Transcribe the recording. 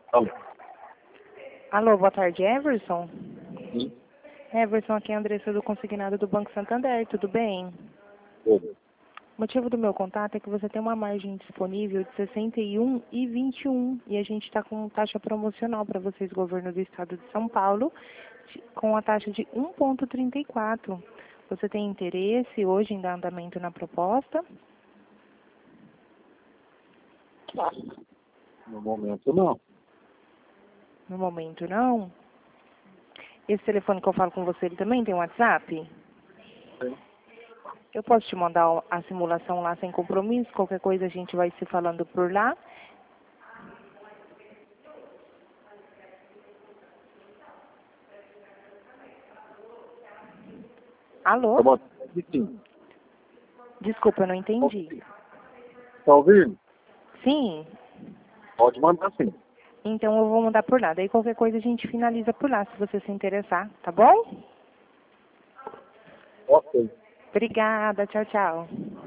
Alô. Alô, boa tarde, Everson? Sim. Everson, aqui é a Andressa do Consignado do Banco Santander, tudo bem? Tudo. O motivo do meu contato é que você tem uma margem disponível de 61,21 e a gente está com taxa promocional para vocês, governo do estado de São Paulo, com a taxa de 1,34. Você tem interesse hoje em dar andamento na proposta? No momento, não. No momento, não. Esse telefone que eu falo com você, ele também tem WhatsApp? Sim. Eu posso te mandar a simulação lá sem compromisso, qualquer coisa a gente vai se falando por lá. Alô? Tá bom. Sim. Desculpa, eu não entendi. Tá ouvindo? Sim? Pode mandar sim. Então eu vou mandar por lá. Daí qualquer coisa a gente finaliza por lá, se você se interessar, tá bom? Ok. Obrigada, tchau, tchau.